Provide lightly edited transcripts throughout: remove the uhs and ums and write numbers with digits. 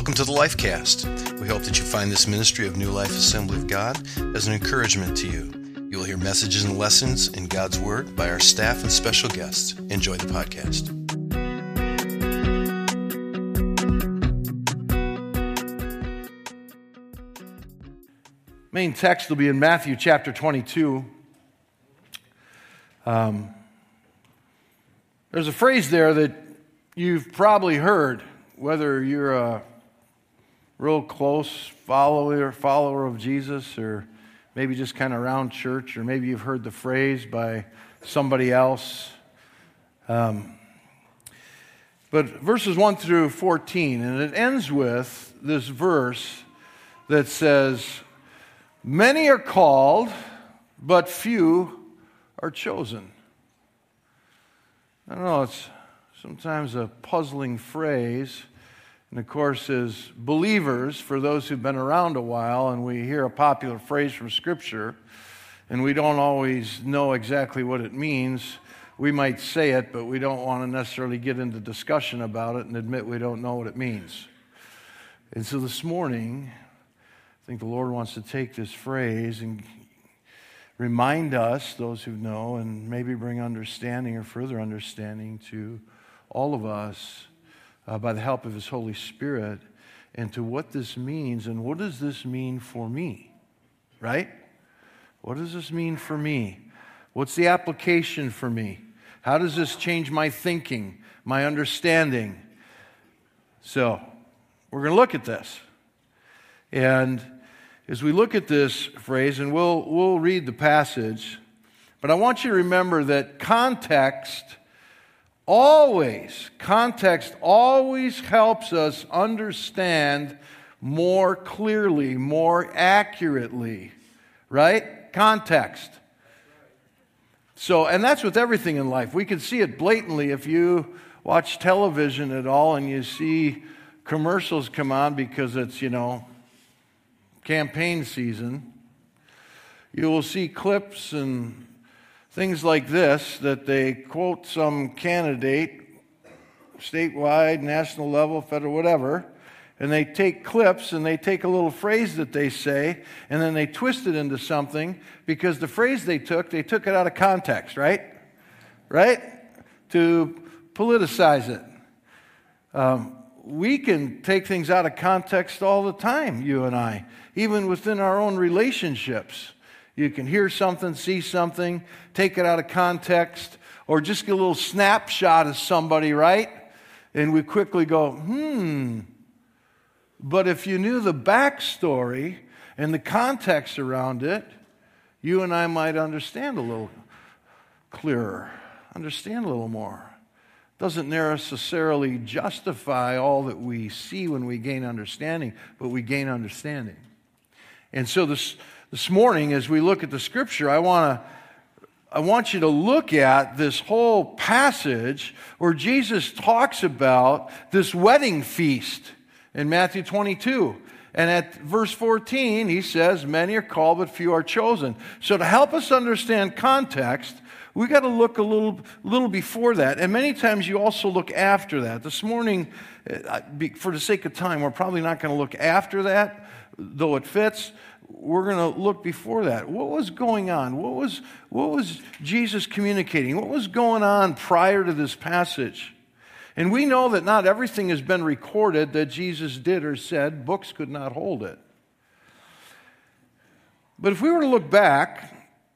Welcome to the Lifecast. We hope that you find this ministry of New Life Assembly of God as an encouragement to you. You will hear messages and lessons in God's Word by our staff and special guests. Enjoy the podcast. Main text will be in Matthew chapter 22. There's a phrase there that you've probably heard, whether you're a real close follower of Jesus, or maybe just kind of around church, or maybe you've heard the phrase by somebody else. But verses 1 through 14, and it ends with this verse that says, "Many are called, but few are chosen." I don't know, it's sometimes a puzzling phrase. And of course, as believers, for those who've been around a while, and we hear a popular phrase from Scripture, and we don't always know exactly what it means, we might say it, but we don't want to necessarily get into discussion about it and admit we don't know what it means. And so this morning, I think the Lord wants to take this phrase and remind us, those who know, and maybe bring understanding or further understanding to all of us by the help of His Holy Spirit, and to what this means, and what does this mean for me, right? What does this mean for me? What's the application for me? How does this change my thinking, my understanding? So, we're going to look at this. And as we look at this phrase, and we'll read the passage, but I want you to remember that context always helps us understand more clearly, more accurately, right? Context. So, and that's with everything in life. We can see it blatantly if you watch television at all and you see commercials come on because it's, campaign season. You will see clips and things like this that they quote some candidate, statewide, national level, federal, whatever, and they take clips and they take a little phrase that they say and then they twist it into something because the phrase they took it out of context, right? Right? To politicize it. We can take things out of context all the time, you and I, even within our own relationships. You can hear something, see something, take it out of context, or just get a little snapshot of somebody, right? And we quickly go, But if you knew the backstory and the context around it, you and I might understand a little clearer, understand a little more. Doesn't necessarily justify all that we see when we gain understanding, but we gain understanding. And so this morning, as we look at the Scripture, I want you to look at this whole passage where Jesus talks about this wedding feast in Matthew 22. And at verse 14, he says, "Many are called, but few are chosen." So to help us understand context, we got to look a little before that. And many times you also look after that. This morning, for the sake of time, we're probably not going to look after that, though it fits. We're going to look before that. What was going on? What was Jesus communicating? What was going on prior to this passage? And we know that not everything has been recorded that Jesus did or said. Books could not hold it. But if we were to look back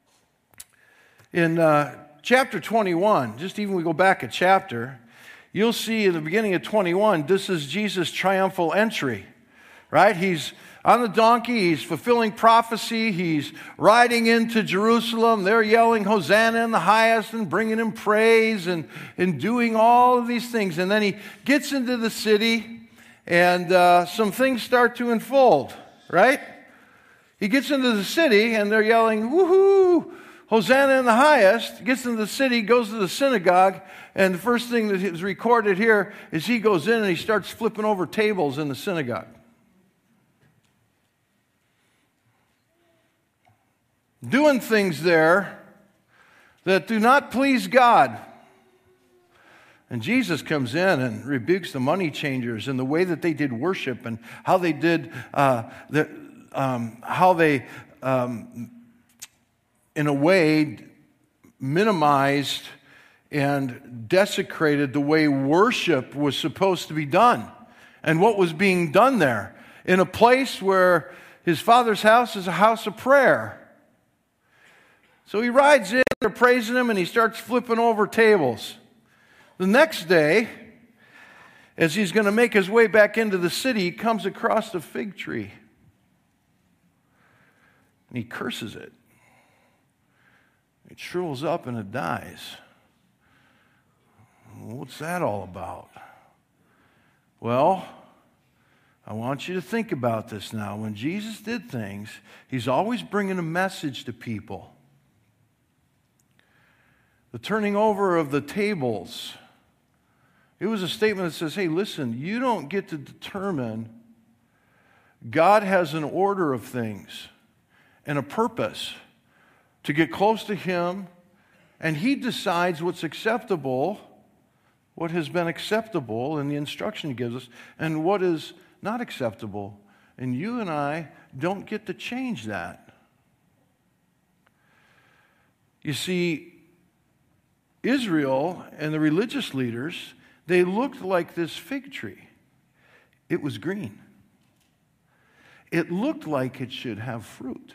in chapter 21, just even we go back a chapter, you'll see in the beginning of 21, this is Jesus' triumphal entry, right? He's on the donkey, he's fulfilling prophecy, he's riding into Jerusalem, they're yelling Hosanna in the highest and bringing him praise and doing all of these things. And then he gets into the city and some things start to unfold, right? He gets into the city and they're yelling, "Woohoo! Hosanna in the highest." Gets into the city, goes to the synagogue, and the first thing that is recorded here is he goes in and he starts flipping over tables in the synagogue. Doing things there that do not please God. And Jesus comes in and rebukes the money changers and the way that they did worship and how they did, in a way, minimized and desecrated the way worship was supposed to be done and what was being done there in a place where his Father's house is a house of prayer. So he rides in, they're praising him, and he starts flipping over tables. The next day, as he's going to make his way back into the city, he comes across a fig tree. And he curses it. It shrivels up and it dies. What's that all about? Well, I want you to think about this now. When Jesus did things, he's always bringing a message to people. The turning over of the tables, it was a statement that says, hey, listen, you don't get to determine. God has an order of things and a purpose to get close to him, and he decides what's acceptable, what has been acceptable in the instruction he gives us, and what is not acceptable. And you and I don't get to change that. You see, Israel and the religious leaders, they looked like this fig tree. It was green. It looked like it should have fruit.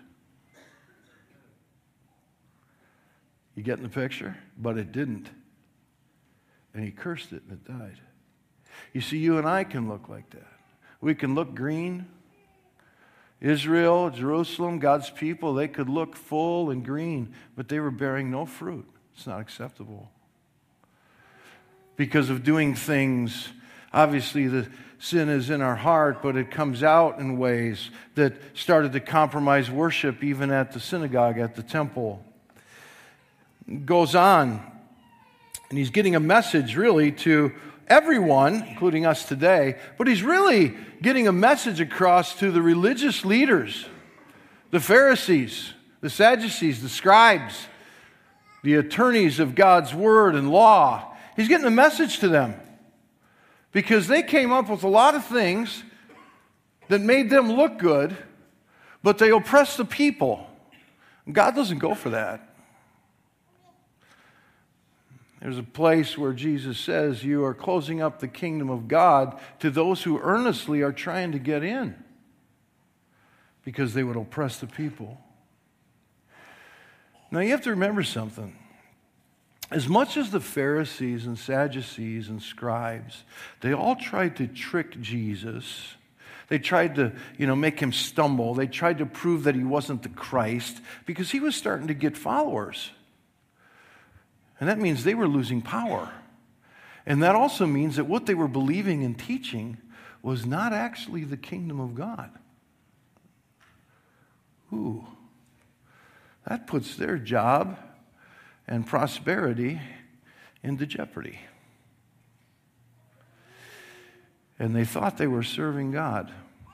You getting the picture? But it didn't. And he cursed it and it died. You see, you and I can look like that. We can look green. Israel, Jerusalem, God's people, they could look full and green, but they were bearing no fruit. It's not acceptable. Because of doing things, obviously the sin is in our heart, but it comes out in ways that started to compromise worship even at the synagogue, at the temple. It goes on, and he's getting a message really to everyone, including us today, but he's really getting a message across to the religious leaders, the Pharisees, the Sadducees, the scribes, the attorneys of God's word and law. He's getting a message to them because they came up with a lot of things that made them look good, but they oppressed the people. God doesn't go for that. There's a place where Jesus says you are closing up the kingdom of God to those who earnestly are trying to get in because they would oppress the people. Now you have to remember something. As much as the Pharisees and Sadducees and scribes, they all tried to trick Jesus. They tried to, make him stumble. They tried to prove that he wasn't the Christ because he was starting to get followers. And that means they were losing power. And that also means that what they were believing and teaching was not actually the kingdom of God. Ooh, that puts their job and prosperity into jeopardy. And they thought they were serving God.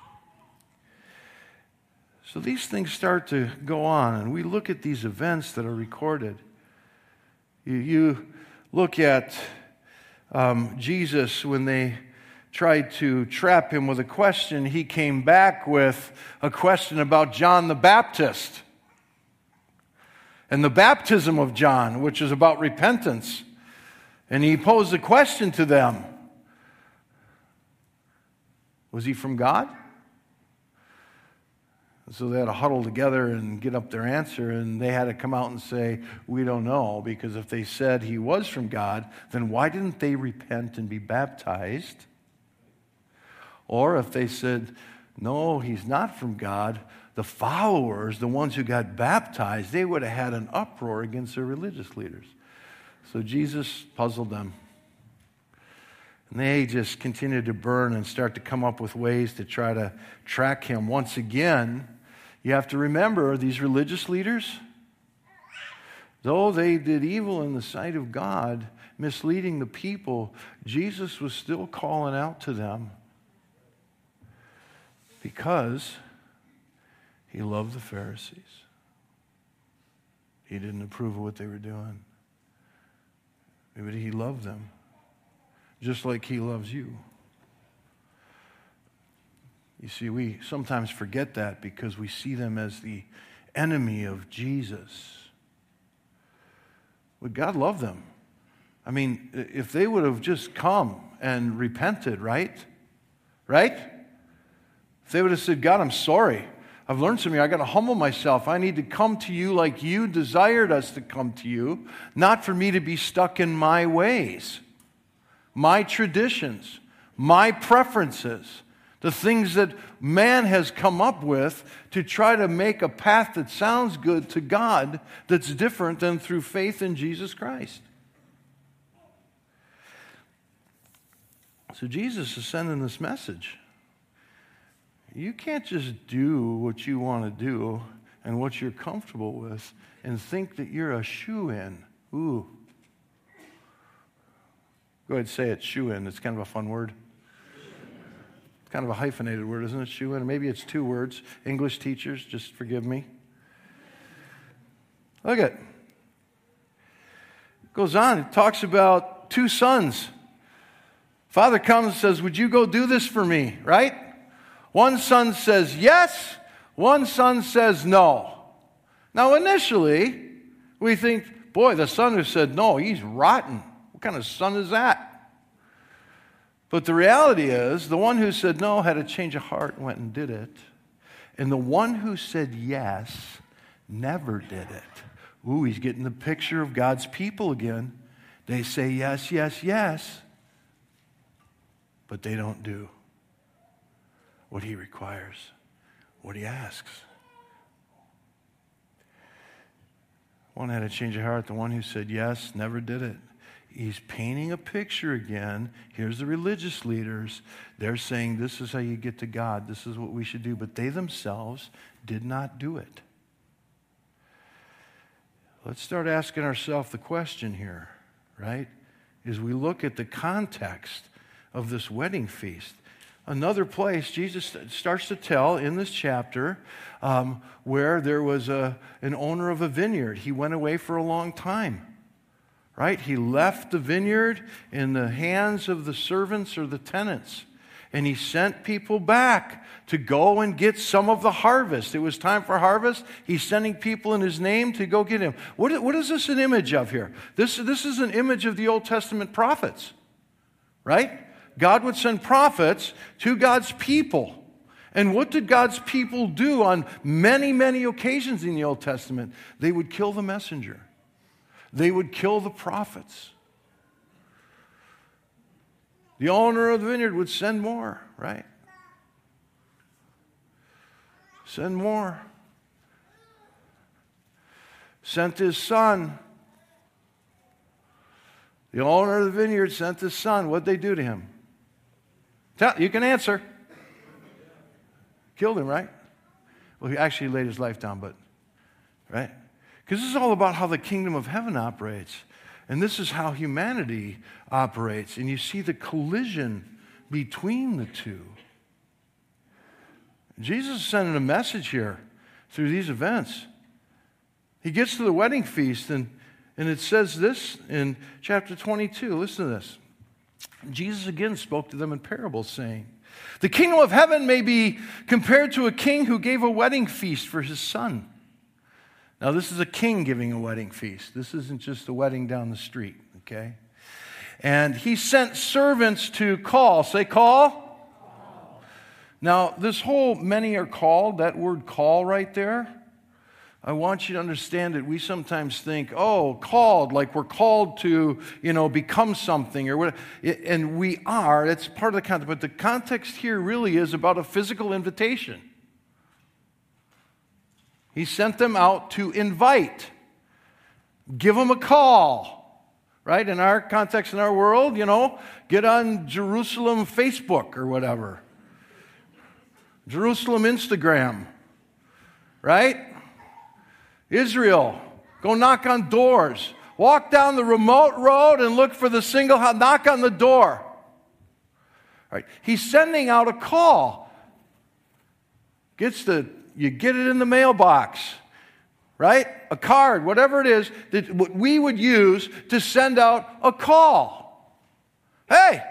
So these things start to go on, and we look at these events that are recorded. You look at Jesus when they tried to trap him with a question. He came back with a question about John the Baptist and the baptism of John, which is about repentance. And he posed a question to them. Was he from God? So they had to huddle together and get up their answer, and they had to come out and say, we don't know, because if they said he was from God, then why didn't they repent and be baptized? Or if they said, no, he's not from God, the followers, the ones who got baptized, they would have had an uproar against their religious leaders. So Jesus puzzled them. And they just continued to burn and start to come up with ways to try to track him. Once again, you have to remember these religious leaders, though they did evil in the sight of God, misleading the people, Jesus was still calling out to them because he loved the Pharisees. He didn't approve of what they were doing. But he loved them. just like He loves you. You see, we sometimes forget that because we see them as the enemy of Jesus. Would God love them? I mean, if they would have just come and repented, right? Right? If they would have said, God, I'm sorry. I've learned from you. I got to humble myself. I need to come to you like you desired us to come to you, not for me to be stuck in my ways, my traditions, my preferences, the things that man has come up with to try to make a path that sounds good to God that's different than through faith in Jesus Christ. So Jesus is sending this message. You can't just do what you want to do and what you're comfortable with and think that you're a shoo-in. Ooh. Go ahead and say it, shoo-in. It's kind of a fun word. It's kind of a hyphenated word, isn't it, shoo-in? Maybe it's two words. English teachers, just forgive me. Look at it. It goes on. It talks about two sons. Father comes and says, would you go do this for me, right? One son says yes, one son says no. Now initially, we think, boy, the son who said no, he's rotten. What kind of son is that? But the reality is, the one who said no had a change of heart and went and did it. And the one who said yes never did it. Ooh, he's getting the picture of God's people again. They say yes, yes, yes, but they don't do what He requires, what He asks. One had a change of heart. The one who said yes never did it. He's painting a picture again. Here's the religious leaders. They're saying this is how you get to God. This is what we should do. But they themselves did not do it. Let's start asking ourselves the question here, right? As we look at the context of this wedding feast. Another place, Jesus starts to tell in this chapter where there was an owner of a vineyard. He went away for a long time. Right? He left the vineyard in the hands of the servants or the tenants. And he sent people back to go and get some of the harvest. It was time for harvest. He's sending people in His name to go get Him. What is this an image of here? This is an image of the Old Testament prophets. Right? God would send prophets to God's people. And what did God's people do on many, many occasions in the Old Testament? They would kill the messenger. They would kill the prophets. The owner of the vineyard would send more, right? Send more. Sent his son. The owner of the vineyard sent his son. What'd they do to him? You can answer. Killed him, right? Well, he actually laid his life down, but, right? Because this is all about how the kingdom of heaven operates. And this is how humanity operates. And you see the collision between the two. Jesus is sending a message here through these events. He gets to the wedding feast, and it says this in chapter 22. Listen to this. Jesus again spoke to them in parables, saying, the kingdom of heaven may be compared to a king who gave a wedding feast for his son. Now, this is a king giving a wedding feast. This isn't just a wedding down the street, okay? And he sent servants to call. Say, call. Now, this whole many are called, that word call right there, I want you to understand that we sometimes think, oh, called, like we're called to, become something or whatever. And we are, it's part of the context. But the context here really is about a physical invitation. He sent them out to invite. Give them a call. Right? In our context, in our world, get on Jerusalem Facebook or whatever. Jerusalem Instagram. Right? Israel, go knock on doors. Walk down the remote road and look for the single house. Knock on the door. All right. He's sending out a call. You get it in the mailbox, right? A card, whatever it is, that what we would use to send out a call. Hey!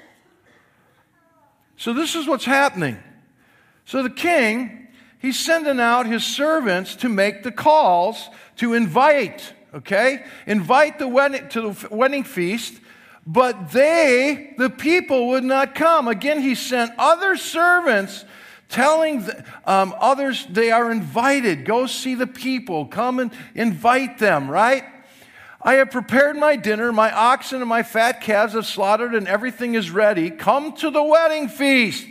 So this is what's happening. So the king, he's sending out his servants to make the calls to invite, okay? Invite to the wedding feast, but the people would not come. Again, he sent other servants telling others they are invited. Go see the people. Come and invite them, right? I have prepared my dinner. My oxen and my fat calves have slaughtered, and everything is ready. Come to the wedding feast.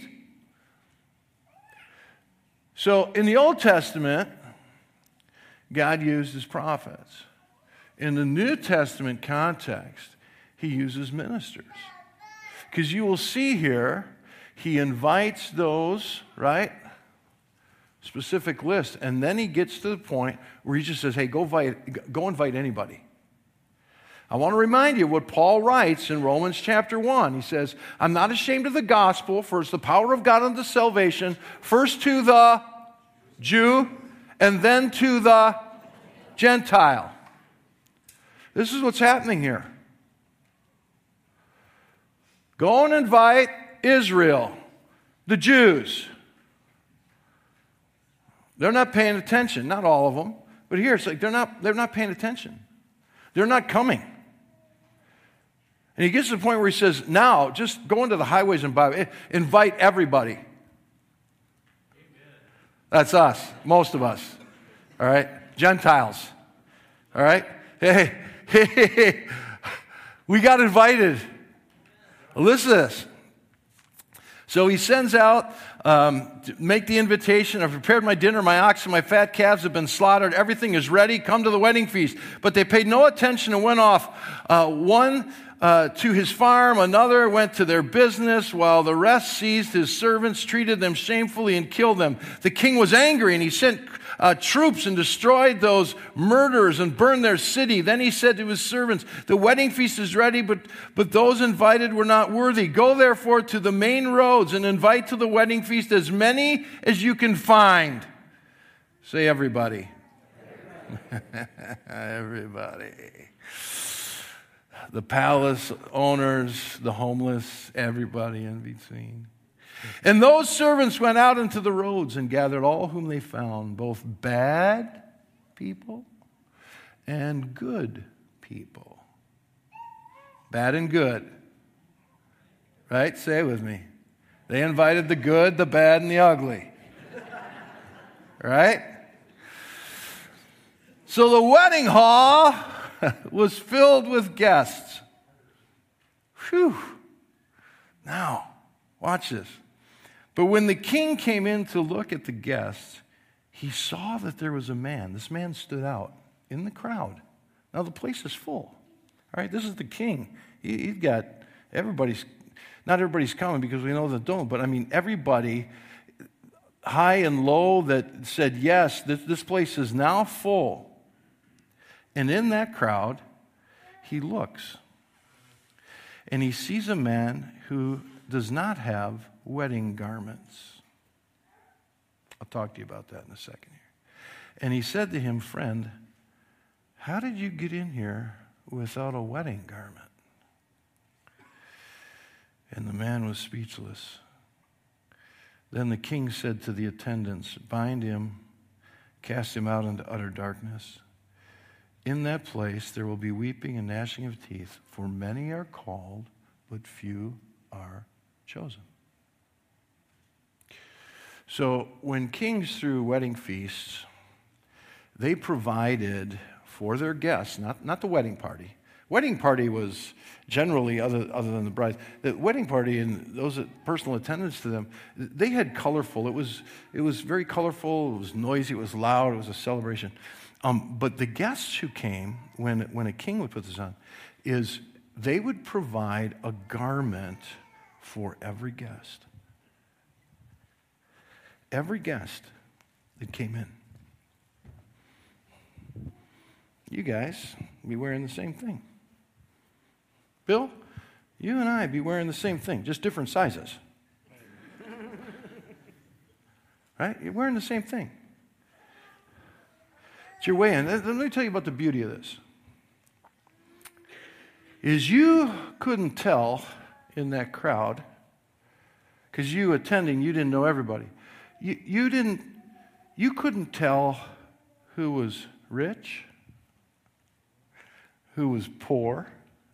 So in the Old Testament, God used his prophets. In the New Testament context, he uses ministers. Because you will see here, he invites those, right? Specific list. And then he gets to the point where he just says, hey, go invite anybody. I want to remind you what Paul writes in Romans chapter 1. He says, I'm not ashamed of the gospel, for it's the power of God unto salvation, first to the Jew, and then to the Gentile. This is what's happening here. Go and invite Israel, the Jews. They're not paying attention, not all of them, but here it's like they're not paying attention. They're not coming. And he gets to the point where he says, now, just go into the highways and invite everybody. Amen. That's us, most of us. All right? Gentiles. All right? Hey, we got invited. Listen to this. So he sends out to make the invitation. I've prepared my dinner, my oxen, my fat calves have been slaughtered. Everything is ready. Come to the wedding feast. But they paid no attention and went off. One to his farm, another went to their business, while the rest seized his servants, treated them shamefully, and killed them. The king was angry, and he sent troops and destroyed those murderers and burned their city. Then he said to his servants, the wedding feast is ready, but those invited were not worthy. Go therefore to the main roads and invite to the wedding feast as many as you can find. Say everybody. Everybody. The palace owners, the homeless, everybody in between. And those servants went out into the roads and gathered all whom they found, both bad people and good people. Bad and good. Right? Say it with me. They invited the good, the bad, and the ugly. Right? So the wedding hall was filled with guests. Whew. Now, watch this. But when the king came in to look at the guests, he saw that there was a man. This man stood out in the crowd. Now, the place is full. All right, this is the king. He's got not everybody's coming because we know that don't, but I mean everybody, high and low, that said, yes, this place is now full. And in that crowd, he looks. And he sees a man who does not have wedding garments. I'll talk to you about that in a second here. And he said to him, friend, how did you get in here without a wedding garment? And the man was speechless. Then the king said to the attendants, bind him, cast him out into utter darkness. In that place there will be weeping and gnashing of teeth, for many are called, but few are chosen. So when kings threw wedding feasts, they provided for their guests, not the wedding party. Wedding party was generally, other than the bride, the wedding party and those personal attendants to them, they had colorful. It was very colorful. It was noisy. It was loud. It was a celebration. But the guests who came, when a king would put this on, is they would provide a garment for every guest. Every guest that came in. You guys be wearing the same thing. Bill, you and I be wearing the same thing, just different sizes. Right? You're wearing the same thing. It's your way in. Let me tell you about the beauty of this. Is you couldn't tell in that crowd, because you attending, you didn't know everybody. You couldn't tell who was rich, who was poor.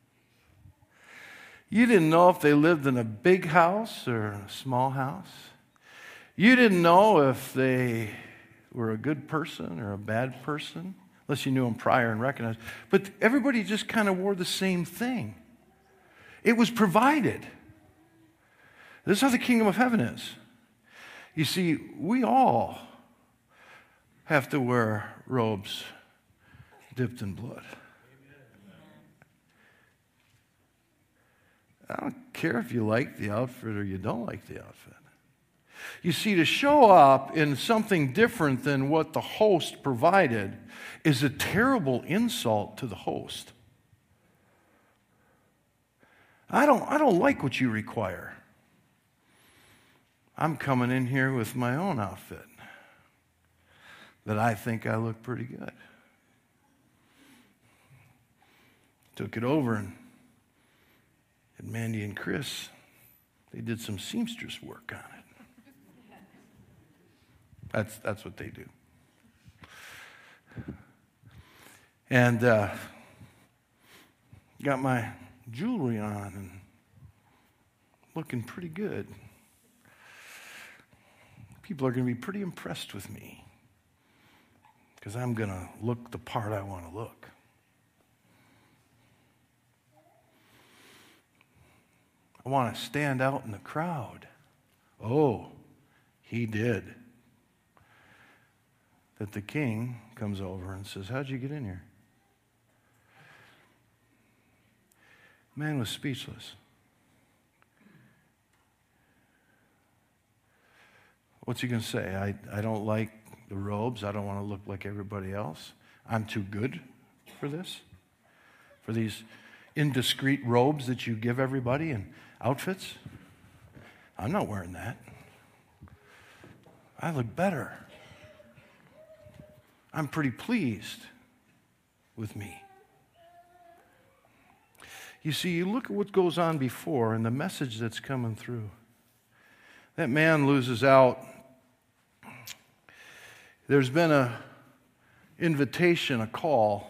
You didn't know if they lived in a big house or a small house. You didn't know if they were a good person or a bad person, unless you knew them prior and recognized. But everybody just kind of wore the same thing. It was provided. This is how the kingdom of heaven is. You see, we all have to wear robes dipped in blood. I don't care if you like the outfit or you don't like the outfit. You see, to show up in something different than what the host provided is a terrible insult to the host. I don't like what you require. I'm coming in here with my own outfit that I think I look pretty good. Took it over and Mandy and Chris, they did some seamstress work on it. That's what they do. And got my jewelry on and looking pretty good. People are going to be pretty impressed with me because I'm going to look the part I want to look. I want to stand out in the crowd. Oh, he did. That the king comes over and says, how'd you get in here? Man was speechless. What's he going to say? I don't like the robes. I don't want to look like everybody else. I'm too good for this? For these indiscreet robes that you give everybody and outfits? I'm not wearing that. I look better. I'm pretty pleased with me. You see, you look at what goes on before and the message that's coming through. That man loses out. There's been an invitation, a call,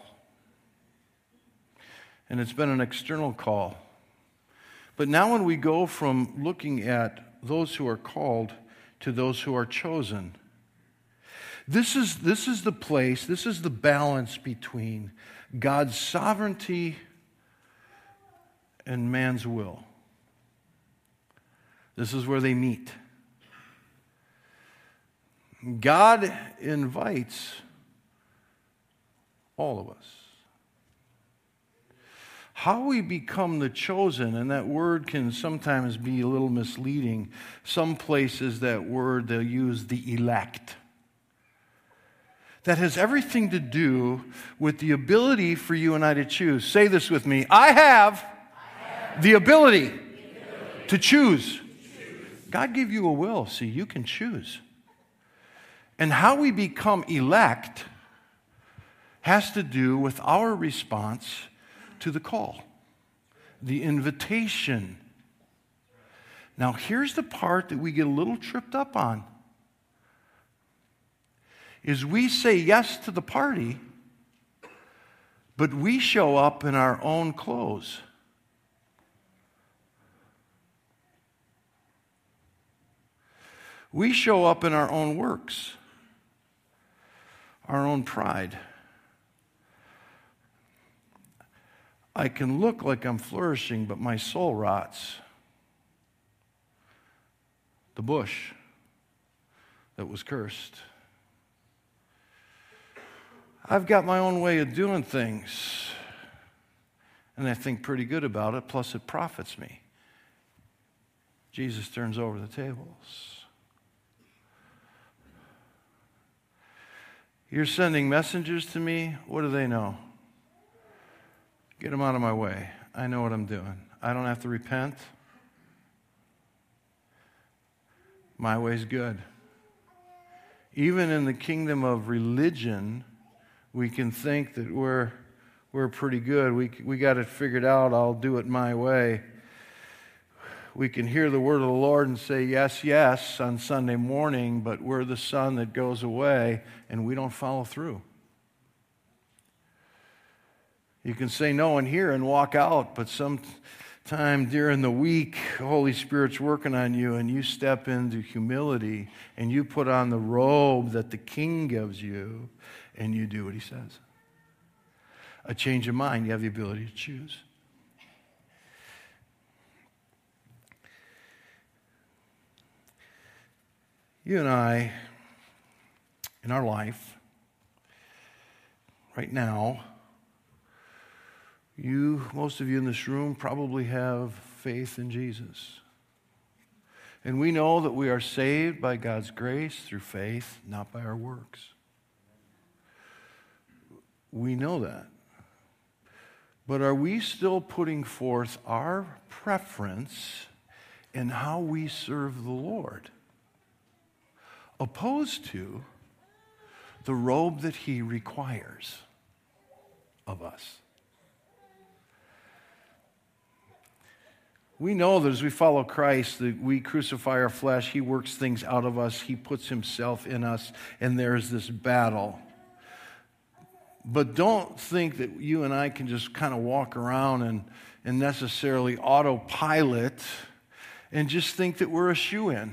and it's been an external call. But now when we go from looking at those who are called to those who are chosen, this is the place, this is the balance between God's sovereignty and man's will. This is where they meet. God invites all of us. How we become the chosen, and that word can sometimes be a little misleading. Some places that word, they'll use the elect. That has everything to do with the ability for you and I to choose. Say this with me. I have the ability to choose. God gave you a will, see, you can choose. And how we become elect has to do with our response to the call, the invitation. Now, here's the part that we get a little tripped up on. Is we say yes to the party, but we show up in our own clothes. We show up in our own works, our own pride. I can look like I'm flourishing, but my soul rots. The bush that was cursed. I've got my own way of doing things, and I think pretty good about it, plus it profits me. Jesus turns over the tables. You're sending messengers to me. What do they know? Get them out of my way. I know what I'm doing. I don't have to repent. My way's good. Even in the kingdom of religion, we can think that we're pretty good. We got it figured out. I'll do it my way. we can hear the word of the Lord and say yes, yes on Sunday morning, but we're the son that goes away and we don't follow through. You can say no in here and walk out, but sometime during the week, the Holy Spirit's working on you and you step into humility and you put on the robe that the King gives you and you do what he says. A change of mind, you have the ability to choose. You and I, in our life, right now, most of you in this room probably have faith in Jesus. And we know that we are saved by God's grace through faith, not by our works. We know that. But are we still putting forth our preference in how we serve the Lord, opposed to the robe that he requires of us? We know that as we follow Christ, that we crucify our flesh, he works things out of us, he puts himself in us, and there's this battle. But don't think that you and I can just kind of walk around and necessarily autopilot and just think that we're a shoo-in.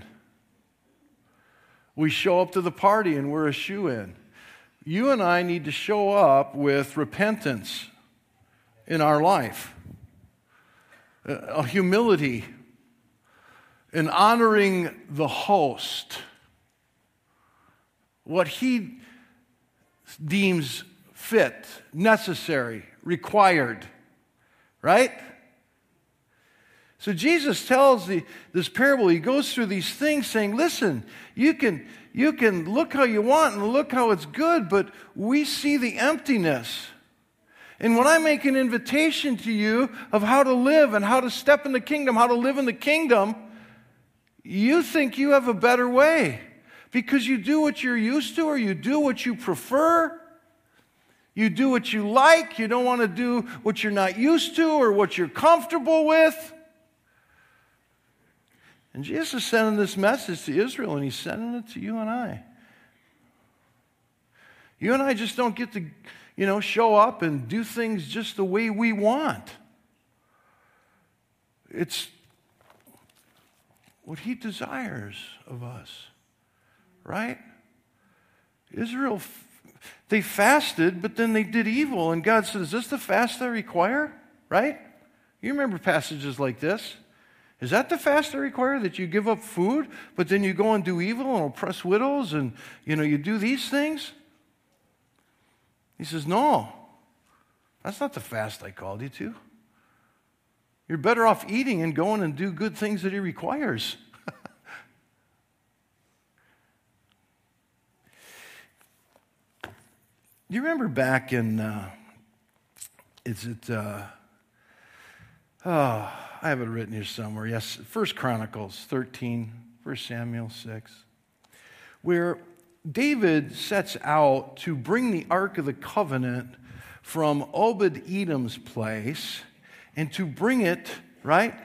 We show up to the party and we're a shoo-in. You and I need to show up with repentance in our life, a humility, and honoring the host, what he deems fit, necessary, required, right? So Jesus tells this parable, he goes through these things saying, listen, you can look how you want and look how it's good, but we see the emptiness. And when I make an invitation to you of how to live and how to step in the kingdom, how to live in the kingdom, you think you have a better way because you do what you're used to or you do what you prefer. You do what you like. You don't want to do what you're not used to or what you're comfortable with. And Jesus is sending this message to Israel, and he's sending it to you and I. You and I just don't get to, show up and do things just the way we want. It's what he desires of us, right? Israel, they fasted, but then they did evil, and God said, is this the fast I require? Right? You remember passages like this. Is that the fast I require, that you give up food, but then you go and do evil and oppress widows and, you do these things? He says, no, that's not the fast I called you to. You're better off eating and going and do good things that he requires. You remember back in, I have it written here somewhere. Yes, 1 Chronicles 13, 1 Samuel 6, where David sets out to bring the Ark of the Covenant from Obed-Edom's place and to bring it, right?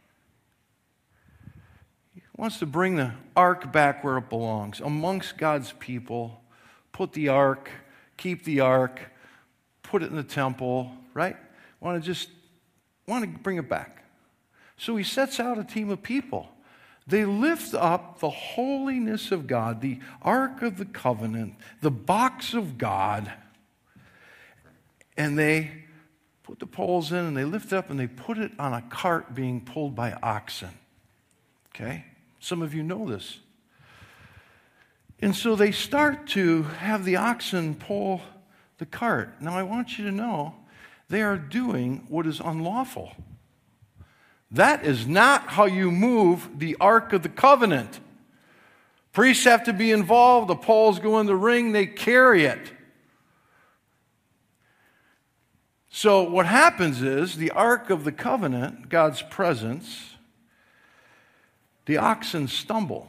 He wants to bring the Ark back where it belongs, amongst God's people, put the Ark, keep the Ark, put it in the temple, right? Want to bring it back. So he sets out a team of people. They lift up the holiness of God, the Ark of the Covenant, the box of God, and they put the poles in and they lift it up and they put it on a cart being pulled by oxen. Okay? Some of you know this. And so they start to have the oxen pull the cart. Now I want you to know, they are doing what is unlawful. That is not how you move the Ark of the Covenant. Priests have to be involved. The poles go in the ring. They carry it. So what happens is the Ark of the Covenant, God's presence, the oxen stumble.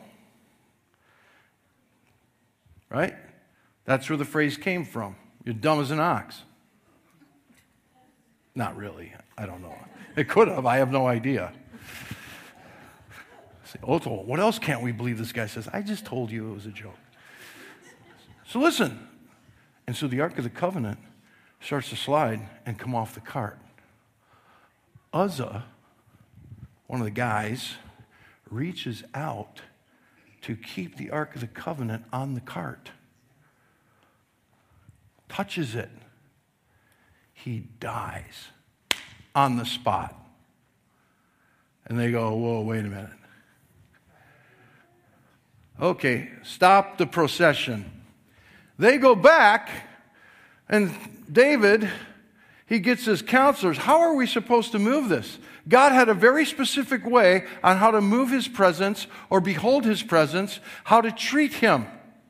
Right? That's where the phrase came from. You're dumb as an ox. Not really. I don't know. It could have. I have no idea. Say, Otto, what else can't we believe this guy says? I just told you it was a joke. So listen. And so the Ark of the Covenant starts to slide and come off the cart. Uzzah, one of the guys, reaches out to keep the Ark of the Covenant on the cart. Touches it. He dies on the spot. And they go, whoa, wait a minute. Okay, stop the procession. They go back, and David, he gets his counselors. How are we supposed to move this? God had a very specific way on how to move his presence or behold his presence, how to treat him.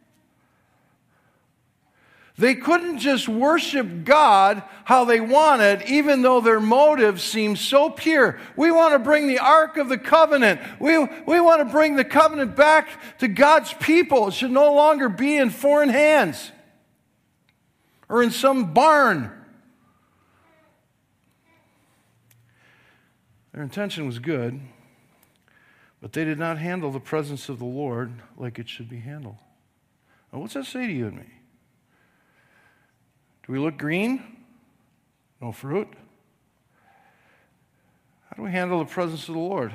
They couldn't just worship God how they wanted, even though their motives seemed so pure. We want to bring the Ark of the Covenant. We want to bring the covenant back to God's people. It should no longer be in foreign hands or in some barn. Their intention was good, but they did not handle the presence of the Lord like it should be handled. Now, what's that say to you and me? Do we look green? No fruit? How do we handle the presence of the Lord?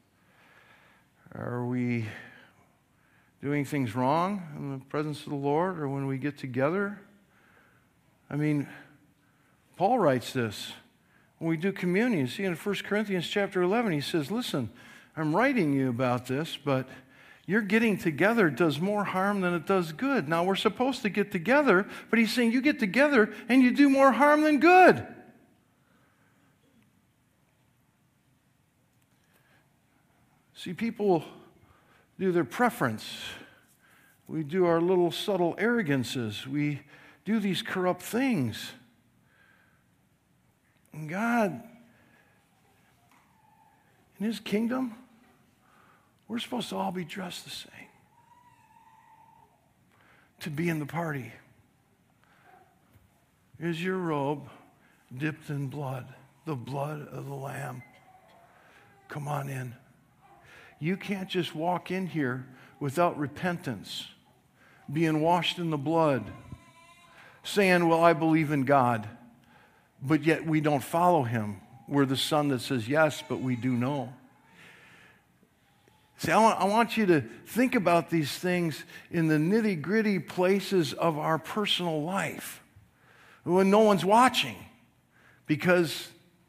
Are we doing things wrong in the presence of the Lord, or when we get together? I mean, Paul writes this. When we do communion, you see in 1 Corinthians chapter 11, he says, listen, I'm writing you about this, but your getting together does more harm than it does good. Now, we're supposed to get together, but he's saying you get together and you do more harm than good. See, people do their preference. We do our little subtle arrogances. We do these corrupt things. And God, in his kingdom, we're supposed to all be dressed the same. To be in the party. Is your robe dipped in blood, the blood of the Lamb? Come on in. You can't just walk in here without repentance, being washed in the blood, saying, well, I believe in God, but yet we don't follow him. We're the son that says yes, but we do know. See, I want you to think about these things in the nitty-gritty places of our personal life when no one's watching, because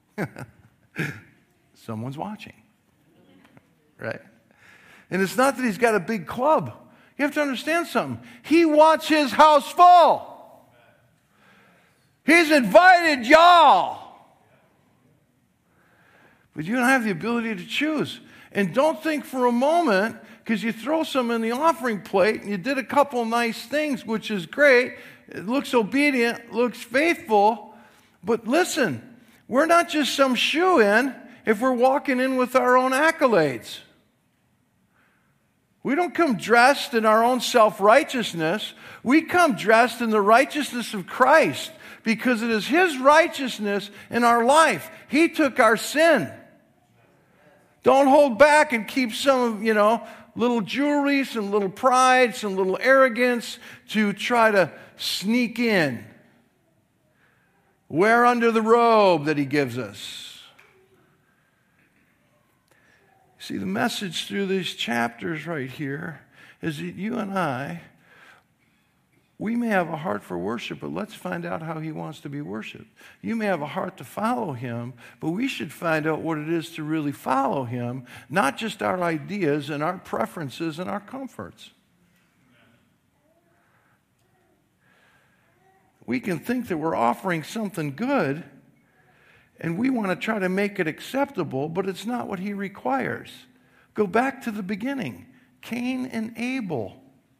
someone's watching, right? And it's not that he's got a big club. You have to understand something. He wants his house full. He's invited y'all. But you don't have the ability to choose. And don't think for a moment, because you throw some in the offering plate and you did a couple nice things, which is great. It looks obedient, looks faithful. But listen, we're not just some shoo-in if we're walking in with our own accolades. We don't come dressed in our own self-righteousness. We come dressed in the righteousness of Christ, because it is his righteousness in our life. He took our sin. Don't hold back and keep some, little jewelry, some little pride, some little arrogance to try to sneak in. Wear under the robe that he gives us. See, the message through these chapters right here is that you and I, we may have a heart for worship, but let's find out how he wants to be worshiped. You may have a heart to follow him, but we should find out what it is to really follow him, not just our ideas and our preferences and our comforts. We can think that we're offering something good, and we want to try to make it acceptable, but it's not what he requires. Go back to the beginning. Cain and Abel.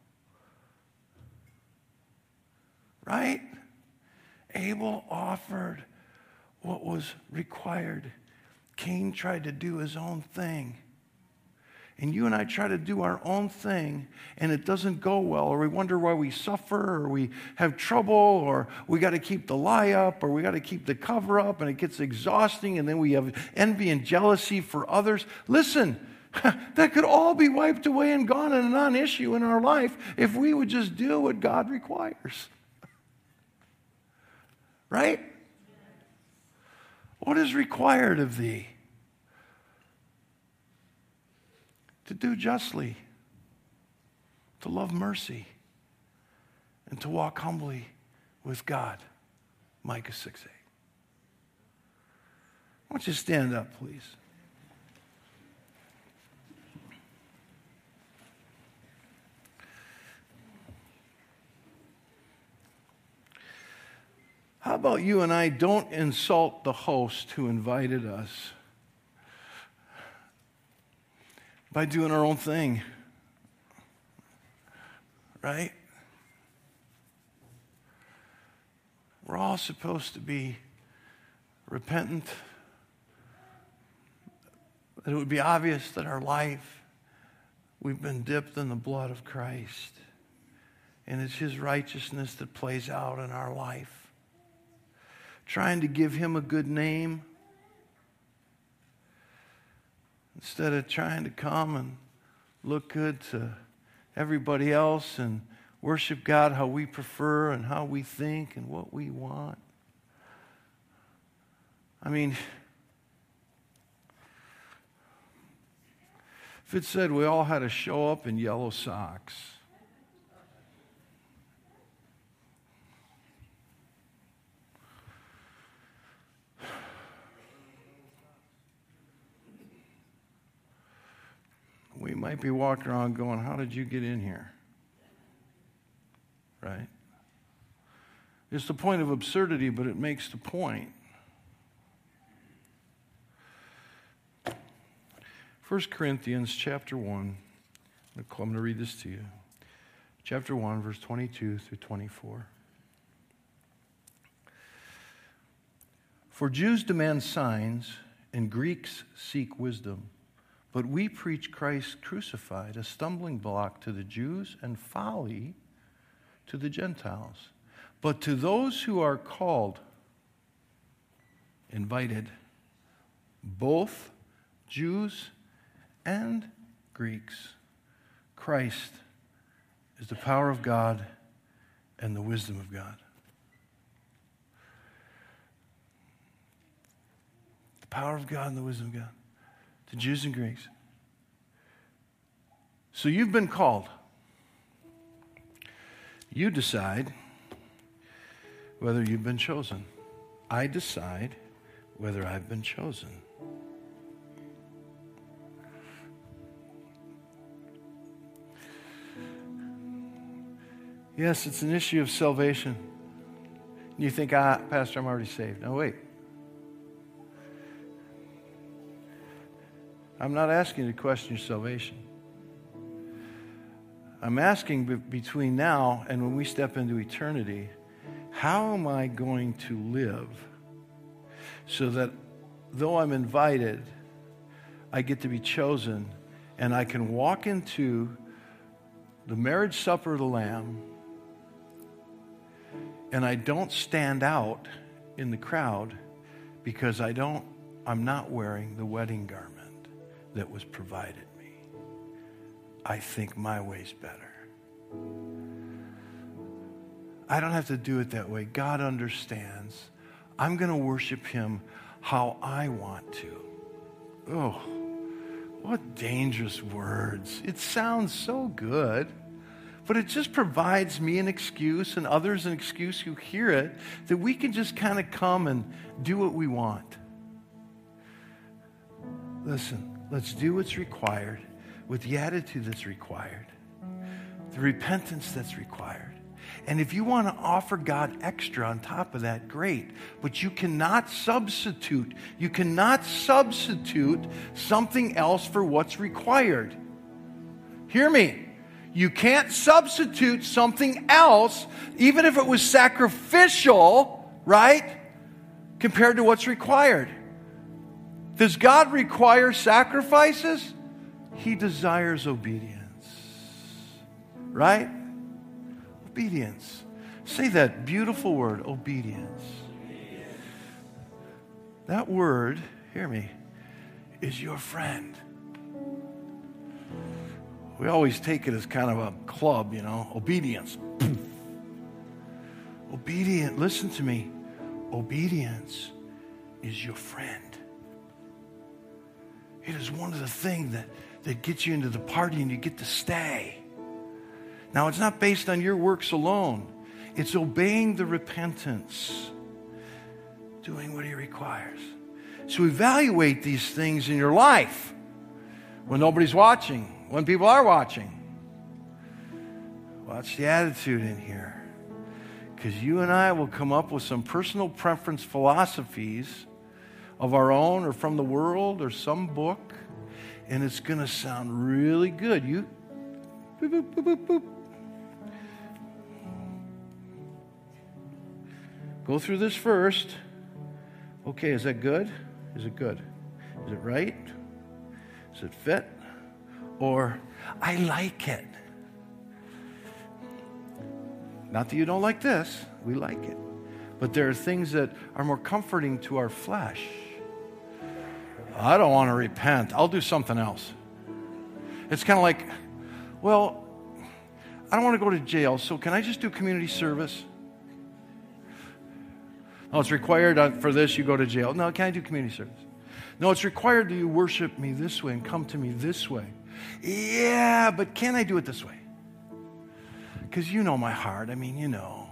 Right? Abel offered what was required. Cain tried to do his own thing. And you and I try to do our own thing, and it doesn't go well, or we wonder why we suffer, or we have trouble, or we got to keep the lie up, or we got to keep the cover up, and it gets exhausting, and then we have envy and jealousy for others. Listen, That could all be wiped away and gone and a non-issue in our life if we would just do what God requires. Right? What is required of thee? To do justly, to love mercy, and to walk humbly with God. Micah 6:8. Why don't you stand up, please? How about you and I don't insult the host who invited us by doing our own thing, right? We're all supposed to be repentant. That it would be obvious that our life, we've been dipped in the blood of Christ. And it's His righteousness that plays out in our life. Trying to give Him a good name instead of trying to come and look good to everybody else and worship God how we prefer and how we think and what we want. I mean, if it said we all had to show up in yellow socks, we might be walking around going, how did you get in here? Right? It's the point of absurdity, but it makes the point. 1 Corinthians chapter 1. I'm going to read this to you. Chapter 1, verse 22 through 24. For Jews demand signs, and Greeks seek wisdom. But we preach Christ crucified, a stumbling block to the Jews and folly to the Gentiles. But to those who are called, invited, both Jews and Greeks, Christ is the power of God and the wisdom of God. The power of God and the wisdom of God. To Jews and Greeks. So you've been called. You decide whether you've been chosen. I decide whether I've been chosen. Yes, it's an issue of salvation. You think, Pastor, I'm already saved. No, wait. I'm not asking you to question your salvation. I'm asking between now and when we step into eternity, how am I going to live so that though I'm invited, I get to be chosen and I can walk into the marriage supper of the Lamb and I don't stand out in the crowd because I'm not wearing the wedding garment that was provided me. I think my way's better. I don't have to do it that way. God understands. I'm going to worship Him how I want to. Oh, what dangerous words. It sounds so good, but it just provides me an excuse and others an excuse who hear it that we can just kind of come and do what we want. Listen. Let's do what's required with the attitude that's required, the repentance that's required. And if you want to offer God extra on top of that, great. But you cannot substitute something else for what's required. Hear me. You can't substitute something else, even if it was sacrificial, right, compared to what's required. Does God require sacrifices? He desires obedience. Right? Obedience. Say that beautiful word, obedience. That word, hear me, is your friend. We always take it as kind of a club, obedience. Obedient, listen to me. Obedience is your friend. It is one of the things that gets you into the party and you get to stay. Now, it's not based on your works alone. It's obeying the repentance, doing what he requires. So evaluate these things in your life when nobody's watching, when people are watching. Watch the attitude in here. Because you and I will come up with some personal preference philosophies of our own or from the world or some book, and it's going to sound really good. You, boop, boop, boop, boop, boop. Go through this first. Okay, is that good? Is it good? Is it right? Does it fit? Or, I like it. Not that you don't like this. We like it. But there are things that are more comforting to our flesh. I don't want to repent. I'll do something else. It's kind of like, well, I don't want to go to jail, so can I just do community service? No, it's required for this, you go to jail. No, can I do community service? No, it's required that you worship me this way and come to me this way. Yeah, but can I do it this way? Because you know my heart. I mean, you know.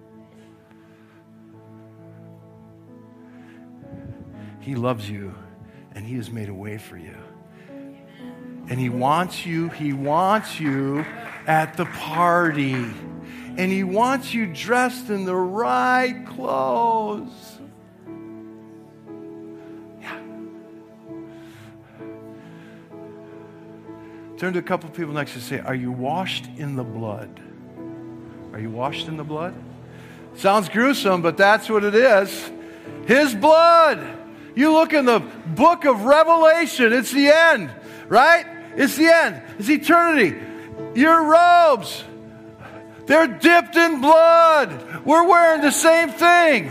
He loves you, and he has made a way for you. And he wants you at the party. And he wants you dressed in the right clothes. Yeah. Turn to a couple of people next to you and say, are you washed in the blood? Are you washed in the blood? Sounds gruesome, but that's what it is. His blood. You look in the book of Revelation. It's the end, right? It's the end. It's eternity. Your robes, they're dipped in blood. We're wearing the same thing.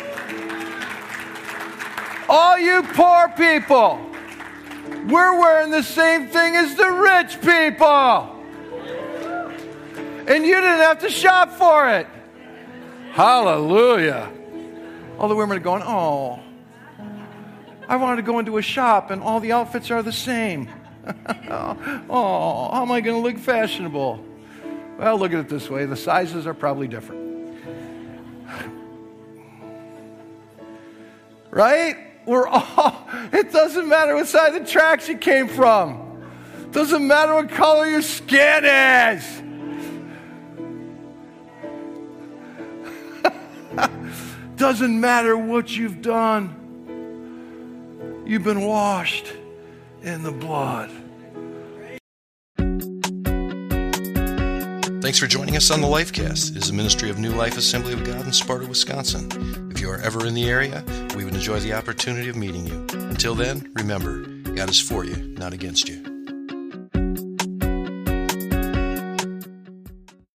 All you poor people, we're wearing the same thing as the rich people. And you didn't have to shop for it. Hallelujah. All the women are going, oh, I wanted to go into a shop and all the outfits are the same. Oh, how am I going to look fashionable? Well, look at it this way. The sizes are probably different. Right? It doesn't matter what side of the tracks you came from. It doesn't matter what color your skin is. Doesn't matter what you've done. You've been washed in the blood. Thanks for joining us on the Lifecast. It is a ministry of New Life Assembly of God in Sparta, Wisconsin. If you are ever in the area, we would enjoy the opportunity of meeting you. Until then, remember, God is for you, not against you.